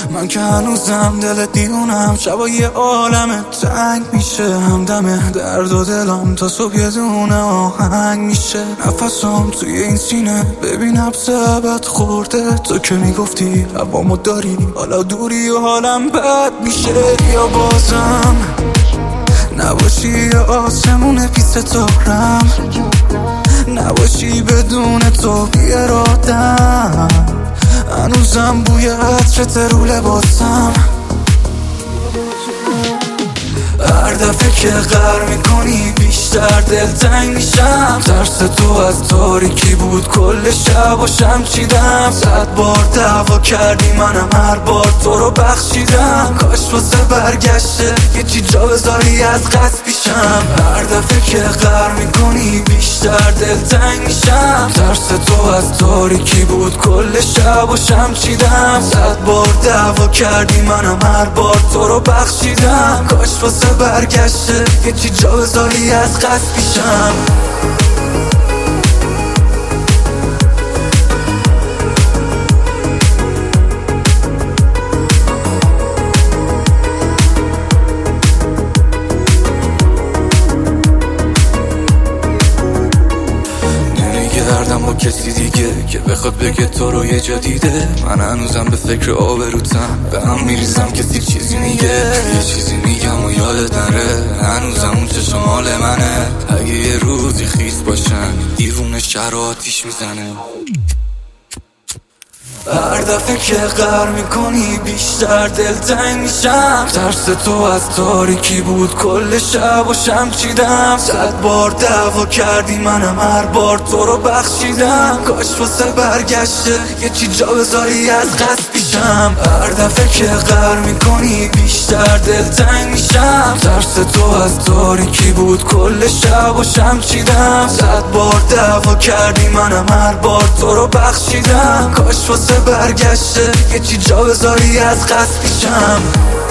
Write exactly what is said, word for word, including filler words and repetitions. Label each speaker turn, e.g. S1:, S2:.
S1: من که هنوزم دل دیوونم، شبای عالم تنگ میشه، همدم درد و دلم تا صبح یه دونه آهنگ میشه. نفسم توی این سینه ببین حبس ابد خورده، تو که میگفتی هوامو داری حالا دوری و حالم بد میشه. یا بازم نباشی یا آسمون پیس تارم، نباشی بدون تو بی ارادم، هنوزم بوی عطرت رو لباسم. هر دفعه که غر میکنی بیشتر دلتنگ میشم، ترس تو از تاریکی بود کل شب و شم چیدم. صد بار دعوا کردی منم هر بار تو رو بخشیدم، کاش واسه برگشته یه چی جا بذاری از قصد پیشم. هر دفعه که غر میکنی بیشتر دلتنگ میشم، ترس تو از تاریکی بود کل شب و شم چیدم. صد بار دعوا کردی منم هر بار تو رو بخشیدم، کاش واسه برگشته یه چی جا بذاری از قصد پیشم. نمیگردم با کسی دیگه که بخواد بگه تو رو یه جا دیده، من هنوزم به فکر آبروتم، به هم میریزم کسی چیزی میگه، یه چیزی میگم و یادت نره، هنوزم اون چشم مال منه. اگه یه روزی خیس باشن دیوونه شهر آتیش میزنه. هر دفعه که غر میکنی بیشتر دلتنگ میشم، ترس تو از تاریکی بود کل شب و شم چیدم. صد بار دعوا کردی منم هر بار تو رو بخشیدم، کاش واسه برگشته یه چی جا بذاری از قصد پیشم. هر دفعه که غر میکنی بیشتر دلتنگ میشم، ترس تو از تاریکی بود کل شب و شم چیدم. صد بار دعوا کردی منم هر بار تو رو بخشیدم، کاش واسه برگشته یه چی جا بذاری از قصد پیشم.